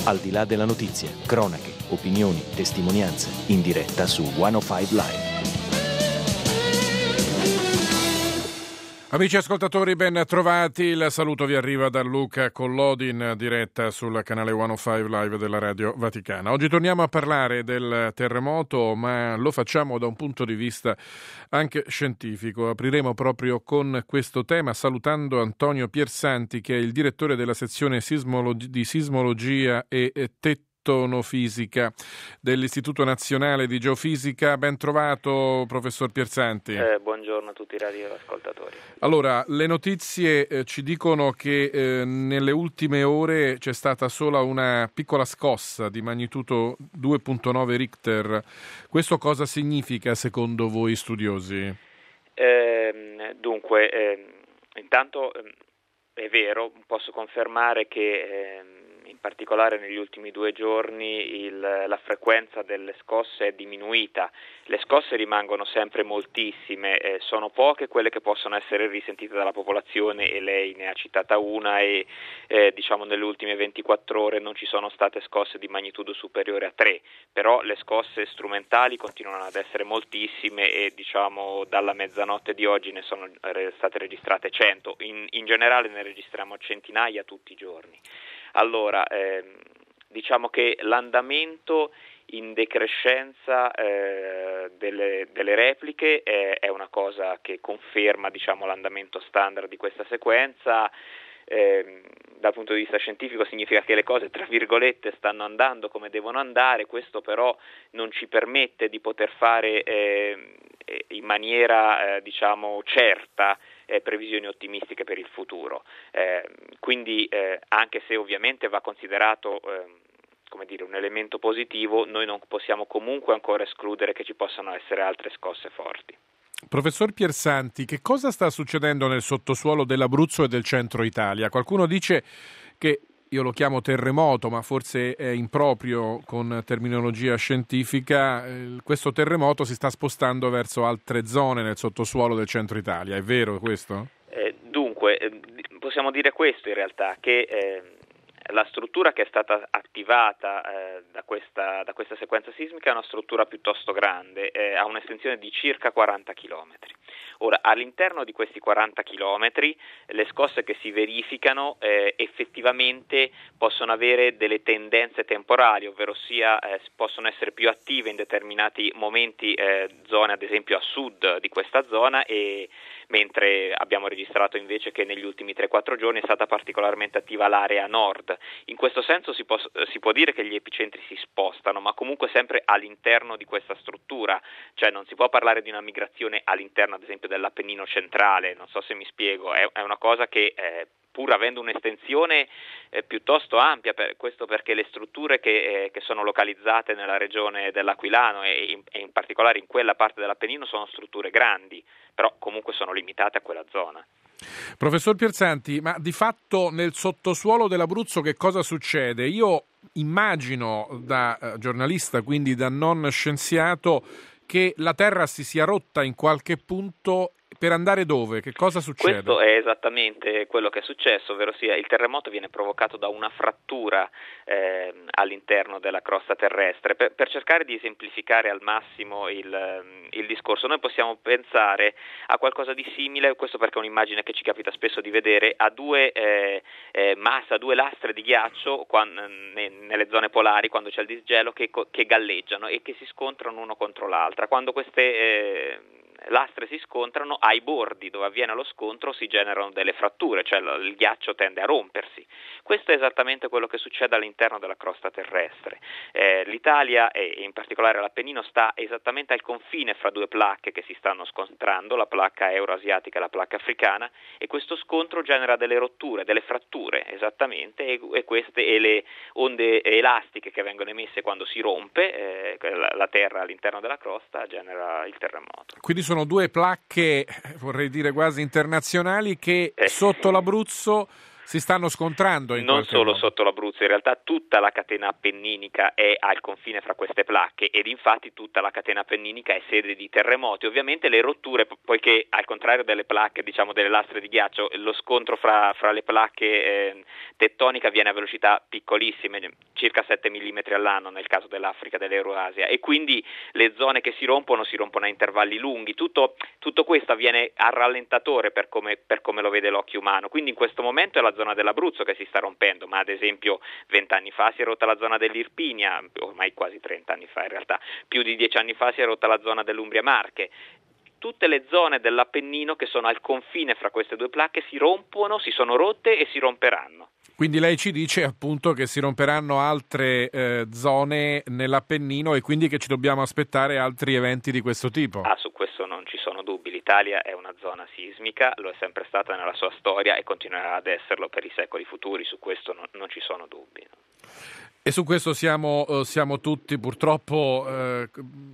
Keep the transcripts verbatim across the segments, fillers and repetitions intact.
Al di là della notizia, cronache, opinioni, testimonianze, in diretta su centocinque Live. Amici ascoltatori, ben trovati. Il saluto vi arriva da Luca Collodi in diretta sul canale centocinque Live della Radio Vaticana. Oggi torniamo a parlare del terremoto, ma lo facciamo da un punto di vista anche scientifico. Apriremo proprio con questo tema salutando Antonio Piersanti, che è il direttore della sezione sismologi- di sismologia e tettonofisica dell'Istituto Nazionale di Geofisica. Ben trovato, professor Piersanti. Eh, buongiorno a tutti i radioascoltatori. Allora, le notizie eh, ci dicono che eh, nelle ultime ore c'è stata sola una piccola scossa di magnitudo due virgola nove Richter. Questo cosa significa secondo voi studiosi? Eh, dunque, eh, intanto eh, è vero, posso confermare che eh, in particolare negli ultimi due giorni il, la frequenza delle scosse è diminuita. Le scosse rimangono sempre moltissime, eh, sono poche quelle che possono essere risentite dalla popolazione e lei ne ha citata una e eh, diciamo nelle ultime ventiquattro ore non ci sono state scosse di magnitudo superiore a tre, però le scosse strumentali continuano ad essere moltissime e diciamo dalla mezzanotte di oggi ne sono state registrate cento, in, in generale ne registriamo centinaia tutti i giorni. Allora, ehm, diciamo che l'andamento in decrescenza eh, delle, delle repliche è, è una cosa che conferma diciamo, l'andamento standard di questa sequenza. Eh, dal punto di vista scientifico significa che le cose tra virgolette stanno andando come devono andare, questo però non ci permette di poter fare eh, in maniera eh, diciamo certa eh, previsioni ottimistiche per il futuro, eh, quindi eh, anche se ovviamente va considerato eh, come dire, un elemento positivo, noi non possiamo comunque ancora escludere che ci possano essere altre scosse forti. Professor Piersanti, che cosa sta succedendo nel sottosuolo dell'Abruzzo e del centro Italia? Qualcuno dice che, io lo chiamo terremoto, ma forse è improprio con terminologia scientifica, eh, questo terremoto si sta spostando verso altre zone nel sottosuolo del centro Italia, è vero questo? Eh, dunque, eh, possiamo dire questo in realtà, che eh, la struttura che è stata attivata eh, da, questa, da questa sequenza sismica è una struttura piuttosto grande, eh, ha un'estensione di circa quaranta chilometri. Ora, all'interno di questi quaranta chilometri le scosse che si verificano eh, effettivamente possono avere delle tendenze temporali, ovvero sia eh, possono essere più attive in determinati momenti, eh, zone ad esempio a sud di questa zona, e mentre abbiamo registrato invece che negli ultimi tre quattro giorni è stata particolarmente attiva l'area nord. In questo senso si può, si può dire che gli epicentri si spostano, ma comunque sempre all'interno di questa struttura, cioè non si può parlare di una migrazione all'interno ad esempio dell'Appennino centrale, non so se mi spiego, è, è una cosa che eh, pur avendo un'estensione eh, piuttosto ampia, per, questo perché le strutture che, eh, che sono localizzate nella regione dell'Aquilano e in, e in particolare in quella parte dell'Appennino sono strutture grandi, però comunque sono limitate a quella zona. Professor Piersanti, ma di fatto nel sottosuolo dell'Abruzzo che cosa succede? Io immagino da eh, giornalista, quindi da non scienziato, che la terra si sia rotta in qualche punto. Per andare dove? Che cosa succede? Questo è esattamente quello che è successo, ovvero sia il terremoto viene provocato da una frattura eh, all'interno della crosta terrestre. Per, per cercare di esemplificare al massimo il, il discorso, noi possiamo pensare a qualcosa di simile, questo perché è un'immagine che ci capita spesso di vedere, a due eh, eh, massa, due lastre di ghiaccio quando, ne, nelle zone polari, quando c'è il disgelo, che, che galleggiano e che si scontrano uno contro l'altra. Quando queste eh, lastre si scontrano, ai bordi dove avviene lo scontro si generano delle fratture, cioè il ghiaccio tende a rompersi. Questo è esattamente quello che succede all'interno della crosta terrestre. Eh, L'Italia e in particolare l'Appennino sta esattamente al confine fra due placche che si stanno scontrando, la placca euroasiatica e la placca africana, e questo scontro genera delle rotture, delle fratture esattamente, e, e queste e le onde elastiche che vengono emesse quando si rompe eh, la, la terra all'interno della crosta genera il terremoto. Quindi sono Sono due placche, vorrei dire quasi internazionali, che eh. sotto l'Abruzzo si stanno scontrando in non qualche solo modo. Sotto l'Abruzzo, in realtà tutta la catena appenninica è al confine fra queste placche ed infatti tutta la catena appenninica è sede di terremoti. Ovviamente le rotture, poiché al contrario delle placche, diciamo delle lastre di ghiaccio, lo scontro fra, fra le placche eh, tettonica avviene a velocità piccolissime, circa sette millimetri all'anno nel caso dell'Africa, dell'Euroasia, e quindi le zone che si rompono si rompono a intervalli lunghi. Tutto, tutto questo avviene a rallentatore per come, per come lo vede l'occhio umano, quindi in questo momento è la zona dell'Abruzzo che si sta rompendo, ma ad esempio vent'anni fa si è rotta la zona dell'Irpinia, ormai quasi trent'anni fa in realtà, più di dieci anni fa si è rotta la zona dell'Umbria Marche. Tutte le zone dell'Appennino che sono al confine fra queste due placche si rompono, si sono rotte e si romperanno. Quindi lei ci dice appunto che si romperanno altre eh, zone nell'Appennino e quindi che ci dobbiamo aspettare altri eventi di questo tipo. Ah, su questo non ci sono dubbi. L'Italia è una zona sismica, lo è sempre stata nella sua storia e continuerà ad esserlo per i secoli futuri, su questo non, non ci sono dubbi. No? E su questo siamo, eh, siamo tutti purtroppo eh,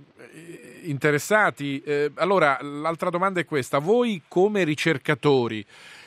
interessati. Eh, allora, l'altra domanda è questa. Voi come ricercatori,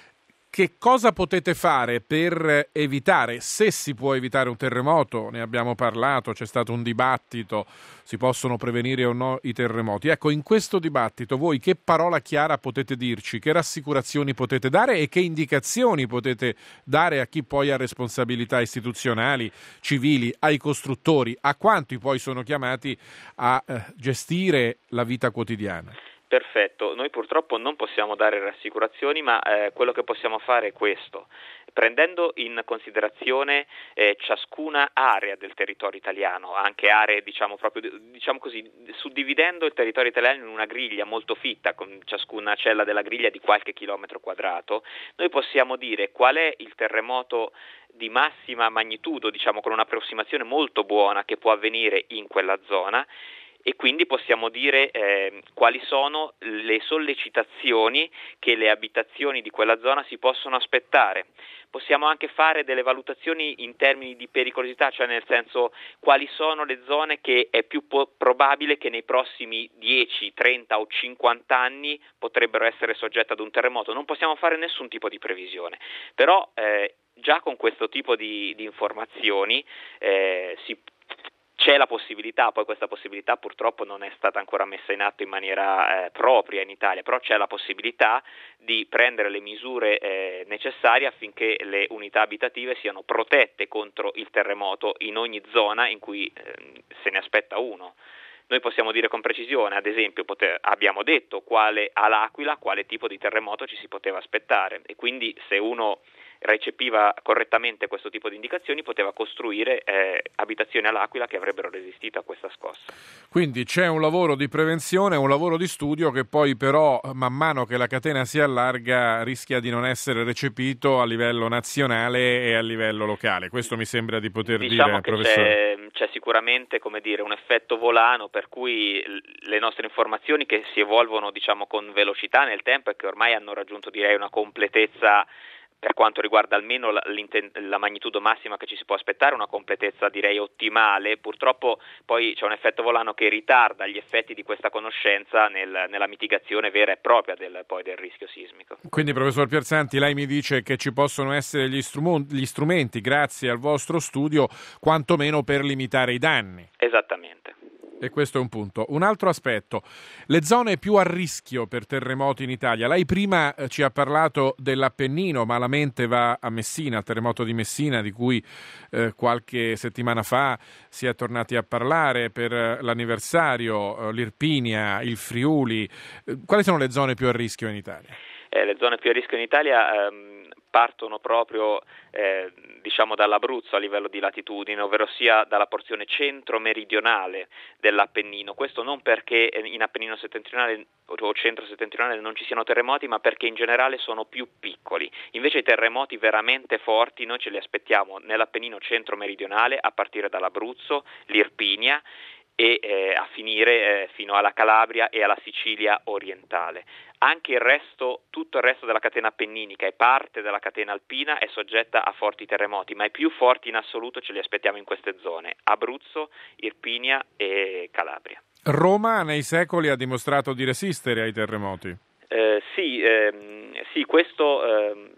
che cosa potete fare per evitare, se si può evitare un terremoto? Ne abbiamo parlato, c'è stato un dibattito, si possono prevenire o no i terremoti. Ecco, in questo dibattito voi che parola chiara potete dirci, che rassicurazioni potete dare e che indicazioni potete dare a chi poi ha responsabilità istituzionali, civili, ai costruttori, a quanti poi sono chiamati a eh, gestire la vita quotidiana? Perfetto, noi purtroppo non possiamo dare rassicurazioni, ma eh, quello che possiamo fare è questo, prendendo in considerazione eh, ciascuna area del territorio italiano, anche aree diciamo proprio diciamo così, suddividendo il territorio italiano in una griglia molto fitta, con ciascuna cella della griglia di qualche chilometro quadrato, noi possiamo dire qual è il terremoto di massima magnitudo, diciamo con un'approssimazione molto buona che può avvenire in quella zona. E quindi possiamo dire eh, quali sono le sollecitazioni che le abitazioni di quella zona si possono aspettare. Possiamo anche fare delle valutazioni in termini di pericolosità, cioè nel senso quali sono le zone che è più po- probabile che nei prossimi dieci, trenta o cinquanta anni potrebbero essere soggette ad un terremoto. Non possiamo fare nessun tipo di previsione, però eh, già con questo tipo di, di informazioni eh, si c'è la possibilità, poi questa possibilità purtroppo non è stata ancora messa in atto in maniera eh, propria in Italia, però c'è la possibilità di prendere le misure eh, necessarie affinché le unità abitative siano protette contro il terremoto in ogni zona in cui eh, se ne aspetta uno. Noi possiamo dire con precisione, ad esempio poter, abbiamo detto quale all'Aquila, quale tipo di terremoto ci si poteva aspettare e quindi se uno recepiva correttamente questo tipo di indicazioni poteva costruire eh, abitazioni all'Aquila che avrebbero resistito a questa scossa. Quindi c'è un lavoro di prevenzione, un lavoro di studio che poi però man mano che la catena si allarga rischia di non essere recepito a livello nazionale e a livello locale. Questo mi sembra di poter diciamo dire, che professore. C'è, c'è sicuramente come dire, un effetto volano per cui le nostre informazioni che si evolvono diciamo con velocità nel tempo e che ormai hanno raggiunto direi una completezza per quanto riguarda almeno la, la magnitudo massima che ci si può aspettare, una completezza direi ottimale. Purtroppo poi c'è un effetto volano che ritarda gli effetti di questa conoscenza nel, nella mitigazione vera e propria del, poi del rischio sismico. Quindi professor Pierzanti, lei mi dice che ci possono essere gli, strum- gli strumenti grazie al vostro studio quantomeno per limitare i danni. Esattamente. E questo è un punto. Un altro aspetto, le zone più a rischio per terremoti in Italia. Lei prima ci ha parlato dell'Appennino, ma la mente va a Messina, al terremoto di Messina, di cui eh, qualche settimana fa si è tornati a parlare per l'anniversario, eh, l'Irpinia, il Friuli. Eh, quali sono le zone più a rischio in Italia? Eh, le zone più a rischio in Italia ehm, partono proprio eh, diciamo dall'Abruzzo a livello di latitudine, ovvero sia dalla porzione centro-meridionale dell'Appennino. Questo non perché in Appennino settentrionale o centro-settentrionale non ci siano terremoti, ma perché in generale sono più piccoli. Invece i terremoti veramente forti noi ce li aspettiamo nell'Appennino centro-meridionale a partire dall'Abruzzo, l'Irpinia e eh, a finire eh, fino alla Calabria e alla Sicilia orientale. Anche il resto, tutto il resto della catena appenninica e parte della catena alpina è soggetta a forti terremoti, ma i più forti in assoluto ce li aspettiamo in queste zone: Abruzzo, Irpinia e Calabria. Roma nei secoli ha dimostrato di resistere ai terremoti. Eh, sì, ehm, sì, questo ehm,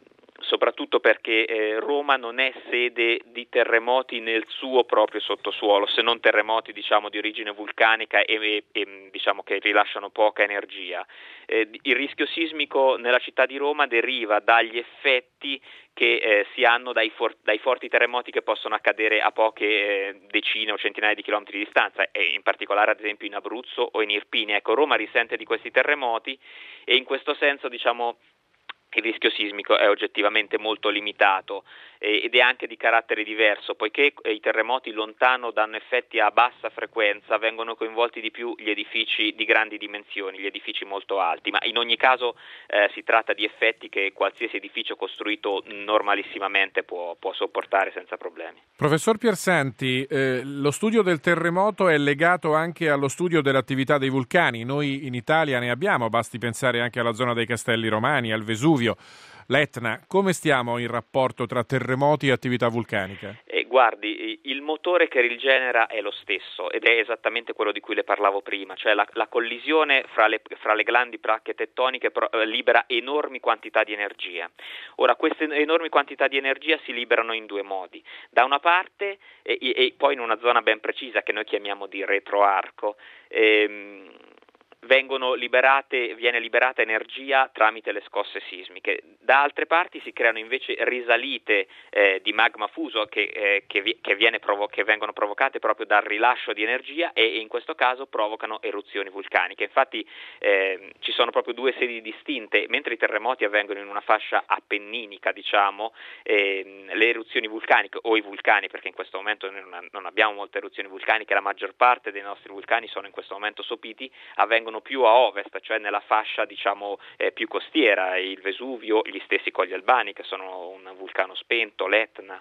soprattutto perché eh, Roma non è sede di terremoti nel suo proprio sottosuolo, se non terremoti diciamo di origine vulcanica e, e, e diciamo che rilasciano poca energia. Eh, il rischio sismico nella città di Roma deriva dagli effetti che eh, si hanno dai, for- dai forti terremoti che possono accadere a poche eh, decine o centinaia di chilometri di distanza, e in particolare ad esempio in Abruzzo o in Irpinia. Ecco, Roma risente di questi terremoti e in questo senso diciamo il rischio sismico è oggettivamente molto limitato eh, ed è anche di carattere diverso, poiché eh, i terremoti lontano danno effetti a bassa frequenza, vengono coinvolti di più gli edifici di grandi dimensioni, gli edifici molto alti, ma in ogni caso eh, si tratta di effetti che qualsiasi edificio costruito normalissimamente può, può sopportare senza problemi. Professor Piersanti, eh, lo studio del terremoto è legato anche allo studio dell'attività dei vulcani. Noi in Italia ne abbiamo, basti pensare anche alla zona dei Castelli Romani, al Vesuvio, l'Etna. Come stiamo in rapporto tra terremoti e attività vulcanica? Eh, guardi, il motore che rigenera è lo stesso ed è esattamente quello di cui le parlavo prima, cioè la, la collisione fra le, fra le grandi placche tettoniche pro, eh, libera enormi quantità di energia. Ora, queste enormi quantità di energia si liberano in due modi. Da una parte, e, e poi in una zona ben precisa che noi chiamiamo di retroarco, ehm, vengono liberate, viene liberata energia tramite le scosse sismiche. Da altre parti si creano invece risalite eh, di magma fuso che, eh, che, che, viene provo- che vengono provocate proprio dal rilascio di energia e in questo caso provocano eruzioni vulcaniche. Infatti eh, ci sono proprio due sedi distinte, mentre i terremoti avvengono in una fascia appenninica, diciamo, eh, le eruzioni vulcaniche o i vulcani, perché in questo momento non, non abbiamo molte eruzioni vulcaniche, la maggior parte dei nostri vulcani sono in questo momento sopiti, avvengono più a ovest, cioè nella fascia diciamo eh, più costiera, il Vesuvio, gli stessi Colli Albani che sono un vulcano spento, l'Etna.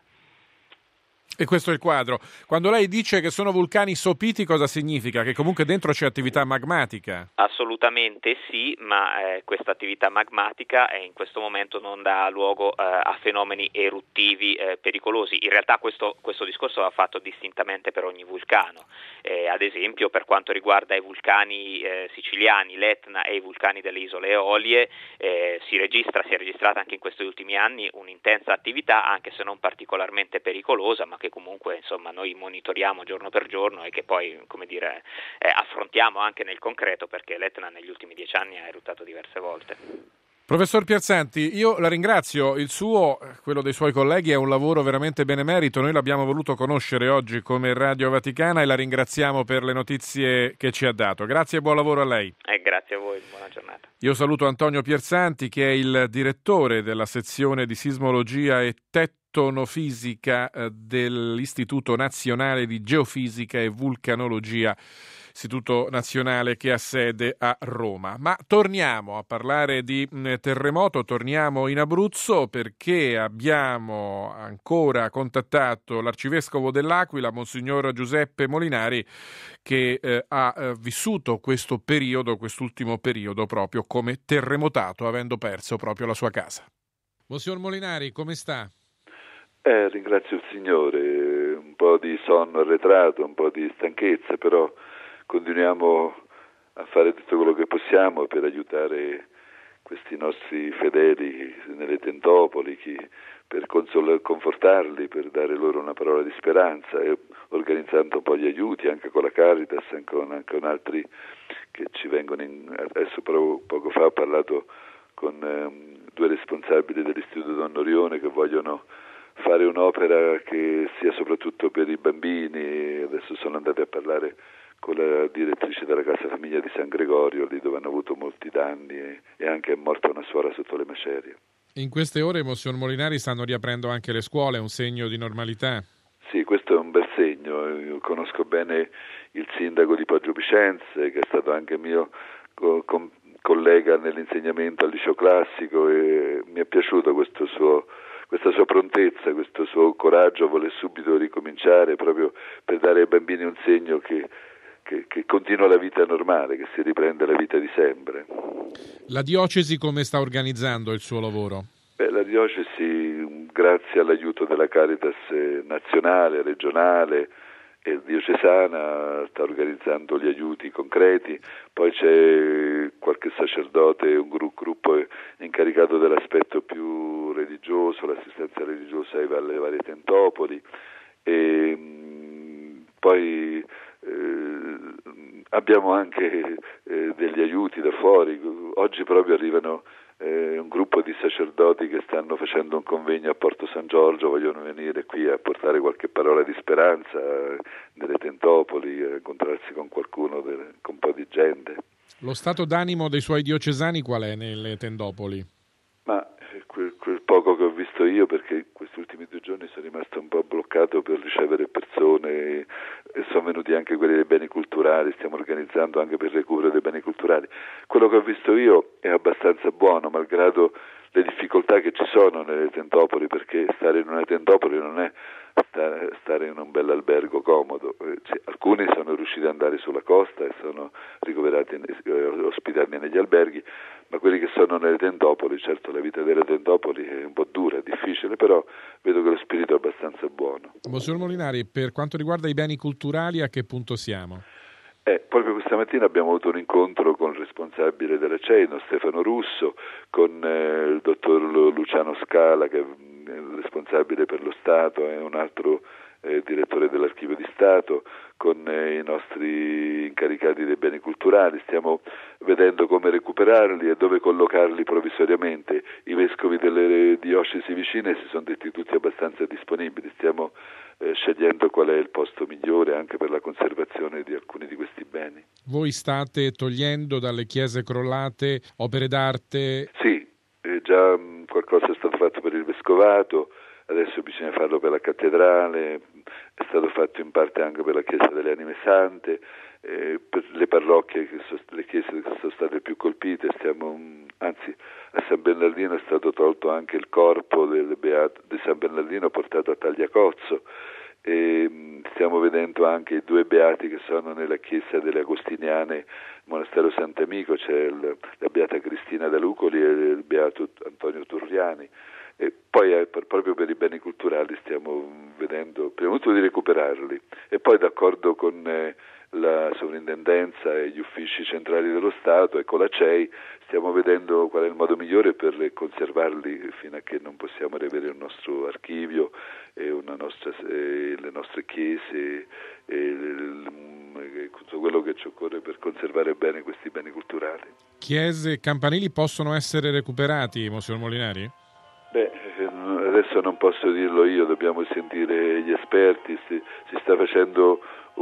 E questo è il quadro. Quando lei dice che sono vulcani sopiti, cosa significa? Che comunque dentro c'è attività magmatica? Assolutamente sì, ma eh, questa attività magmatica eh, in questo momento non dà luogo eh, a fenomeni eruttivi eh, pericolosi. In realtà questo, questo discorso va fatto distintamente per ogni vulcano. Eh, ad esempio per quanto riguarda i vulcani eh, siciliani, l'Etna e i vulcani delle isole Eolie, eh, si registra, si è registrata anche in questi ultimi anni un'intensa attività, anche se non particolarmente pericolosa, ma che comunque insomma noi monitoriamo giorno per giorno e che poi come dire eh, affrontiamo anche nel concreto, perché l'Etna negli ultimi dieci anni ha eruttato diverse volte. Professor Piersanti, io la ringrazio, il suo, quello dei suoi colleghi è un lavoro veramente benemerito, noi l'abbiamo voluto conoscere oggi come Radio Vaticana e la ringraziamo per le notizie che ci ha dato. Grazie e buon lavoro a lei. Eh, grazie a voi, buona giornata. Io saluto Antonio Piersanti che è il direttore della sezione di sismologia e tettonofisica dell'Istituto Nazionale di Geofisica e Vulcanologia, Istituto Nazionale che ha sede a Roma. Ma torniamo a parlare di terremoto, torniamo in Abruzzo perché abbiamo ancora contattato l'arcivescovo dell'Aquila, Monsignor Giuseppe Molinari, che eh, ha eh, vissuto questo periodo, quest'ultimo periodo proprio come terremotato, avendo perso proprio la sua casa. Monsignor Molinari, come sta? Eh, ringrazio il Signore, un po' di sonno arretrato, un po' di stanchezza, però continuiamo a fare tutto quello che possiamo per aiutare questi nostri fedeli nelle tentopoli, chi, per consol- confortarli, per dare loro una parola di speranza, e organizzando un po' gli aiuti anche con la Caritas, anche con, anche con altri che ci vengono in... Adesso però, poco fa ho parlato con ehm, due responsabili dell'Istituto Don Orione che vogliono fare un'opera che sia soprattutto per i bambini. Adesso sono andati a parlare con la direttrice della Casa Famiglia di San Gregorio, lì dove hanno avuto molti danni e, e anche è morta una suora sotto le macerie. In queste ore, Monsignor Molinari, stanno riaprendo anche le scuole, è un segno di normalità? Sì, questo è un bel segno. Io conosco bene il sindaco di Poggio Picenze, che è stato anche mio co- com- collega nell'insegnamento al liceo classico, e mi è piaciuto questo suo questa sua prontezza, questo suo coraggio a voler subito ricominciare, proprio per dare ai bambini un segno che, che, che continua la vita normale, che si riprende la vita di sempre. La diocesi come sta organizzando il suo lavoro? Beh, la diocesi, grazie all'aiuto della Caritas nazionale, regionale e diocesana sta organizzando gli aiuti concreti, poi c'è qualche sacerdote, un gruppo incaricato dell'aspetto più religioso, l'assistenza religiosa alle varie tentopoli, e mh, poi eh, abbiamo anche eh, degli aiuti da fuori. Oggi proprio arrivano eh, un gruppo di sacerdoti che stanno facendo un convegno a Porto San Giorgio, vogliono venire qui a portare qualche parola di speranza eh, nelle tentopoli, a incontrarsi con qualcuno, de, con un po' di gente. Lo stato d'animo dei suoi diocesani qual è nelle tendopoli? Ma quel, quel poco che ho visto io, perché questi ultimi due giorni sono rimasto un po' bloccato per ricevere persone, e sono venuti anche quelli dei beni culturali, stiamo organizzando anche per il recupero dei beni culturali. Quello che ho visto io è abbastanza buono, malgrado le difficoltà che ci sono nelle tentopoli, perché stare in una tentopoli non è stare in un bel albergo comodo. Cioè, alcuni sono riusciti ad andare sulla costa e sono ricoverati, ospitati negli alberghi, ma quelli che sono nelle tentopoli, certo la vita delle tentopoli è un po' dura, è difficile, però vedo che lo spirito è abbastanza buono. Monsignor Molinari, per quanto riguarda i beni culturali, a che punto siamo? Eh, proprio questa mattina abbiamo avuto un incontro con il responsabile della C E I N O, Stefano Russo, con eh, il dottor Luciano Scala, che è il responsabile per lo Stato, e un altro eh, direttore dell'Archivio di Stato, con eh, i nostri incaricati dei beni culturali. Stiamo vedendo come recuperarli e dove collocarli provvisoriamente. I vescovi delle diocesi vicine si sono detti tutti abbastanza disponibili, stiamo eh, scegliendo qual è il posto migliore anche per la conservazione di alcuni di questi beni. Voi state togliendo dalle chiese crollate opere d'arte? Sì, eh, già mh, qualcosa è stato fatto per il vescovato, adesso bisogna farlo per la cattedrale, è stato fatto in parte anche per la Chiesa delle Anime Sante, eh, per le parrocchie, che sono, le chiese che sono state più colpite. Stiamo, anzi, a San Bernardino è stato tolto anche il corpo del beato di San Bernardino portato a Tagliacozzo, e stiamo vedendo anche i due beati che sono nella chiesa delle Agostiniane, Monastero Sant'Amico, c'è il, la beata Cristina da Lucoli e il beato Antonio Turriani. E poi eh, per, proprio per i beni culturali stiamo vedendo prima di tutto di recuperarli, e poi d'accordo con eh, la sovrintendenza e gli uffici centrali dello Stato e con la C E I stiamo vedendo qual è il modo migliore per conservarli fino a che non possiamo riavere il nostro archivio e una nostra, eh, le nostre chiese e il, il, tutto quello che ci occorre per conservare bene questi beni culturali. Chiese e campanili possono essere recuperati, Monsignor Molinari? Beh, adesso non posso dirlo io, dobbiamo sentire gli esperti, si, si sta facendo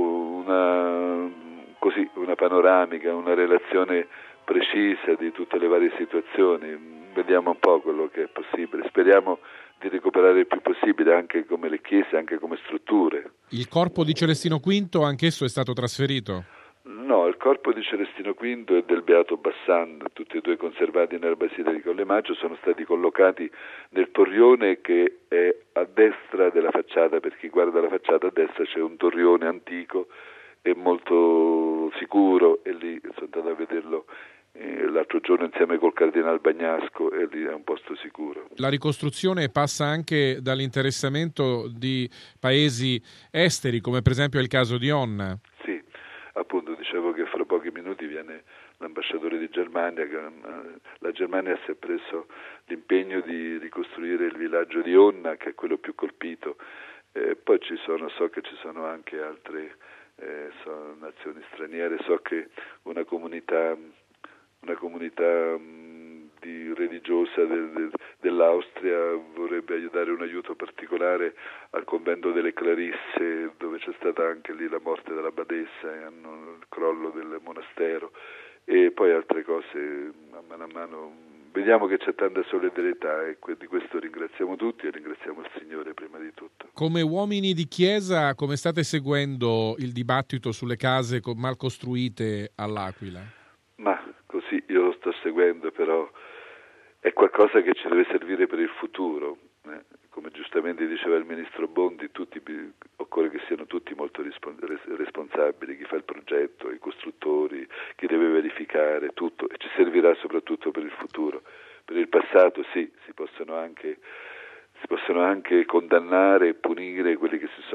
una, così, una panoramica, una relazione precisa di tutte le varie situazioni, vediamo un po' quello che è possibile, speriamo di recuperare il più possibile anche come le chiese, anche come strutture. Il corpo di Celestino V anch'esso è stato trasferito? No, il corpo di Celestino V e del Beato Bassan, tutti e due conservati nella Basilica di Colle Maggio, sono stati collocati nel torrione che è a destra della facciata. Per chi guarda la facciata a destra c'è un torrione antico e molto sicuro, e lì sono andato a vederlo eh, l'altro giorno insieme col Cardinal Bagnasco, e lì è un posto sicuro. La ricostruzione passa anche dall'interessamento di paesi esteri, come per esempio il caso di Onna. Sì. Appunto, dicevo che fra pochi minuti viene l'ambasciatore di Germania, che la Germania si è preso l'impegno di ricostruire il villaggio di Onna, che è quello più colpito. Eh, poi ci sono, so che ci sono anche altre eh, so, nazioni straniere, so che una comunità, una comunità mh, di religiosa del, del, dell'Austria vorrebbe aiutare un aiuto particolare al convento delle Clarisse, dove c'è stata anche lì la morte della badessa e hanno il crollo del monastero, e poi altre cose a mano a mano. Vediamo che c'è tanta solidarietà, e di questo ringraziamo tutti e ringraziamo il Signore prima di tutto. Come uomini di chiesa, come state seguendo il dibattito sulle case mal costruite all'Aquila? Ma così io lo sto seguendo, però è qualcosa che ci deve servire per il futuro. Eh, come giustamente diceva il ministro Bondi, tutti, occorre che siano tutti molto responsabili, chi fa il progetto, i costruttori, chi deve verificare tutto, e ci servirà soprattutto per il futuro. Per il passato sì, si possono anche, si possono anche condannare e punire quelli che si sono comportati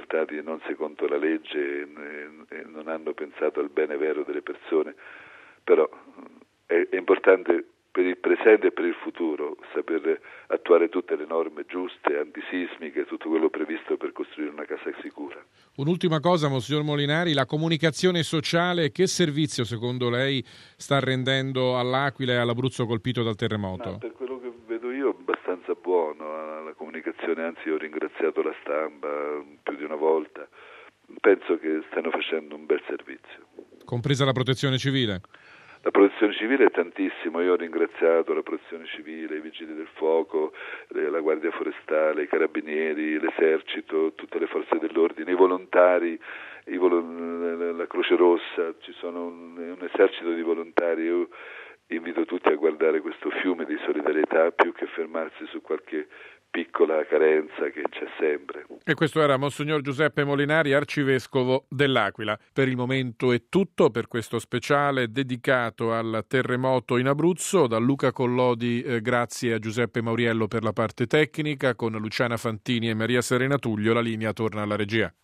comportati non secondo la legge e, e non hanno pensato al bene vero delle persone, però è, è importante per il presente e per il futuro saper attuare tutte le norme giuste, antisismiche, tutto quello previsto per costruire una casa sicura. Un'ultima cosa, Monsignor Molinari, la comunicazione sociale, che servizio secondo lei sta rendendo all'Aquila e all'Abruzzo colpito dal terremoto? Ma per quello che vedo io abbastanza buono, la comunicazione, anzi ho ringraziato la stampa più di una volta, penso che stanno facendo un bel servizio. Compresa la protezione civile? La protezione civile è tantissimo, io ho ringraziato la protezione civile, i vigili del fuoco, la guardia forestale, i carabinieri, l'esercito, tutte le forze dell'ordine, i volontari, i volo- la Croce Rossa, ci sono un, un esercito di volontari. Io invito tutti a guardare questo fiume di solidarietà più che fermarsi su qualche piccola carenza che c'è sempre. E questo era Monsignor Giuseppe Molinari, arcivescovo dell'Aquila. Per il momento è tutto per questo speciale dedicato al terremoto in Abruzzo. Da Luca Collodi eh, grazie a Giuseppe Mauriello per la parte tecnica, con Luciana Fantini e Maria Serena Tullio la linea torna alla regia.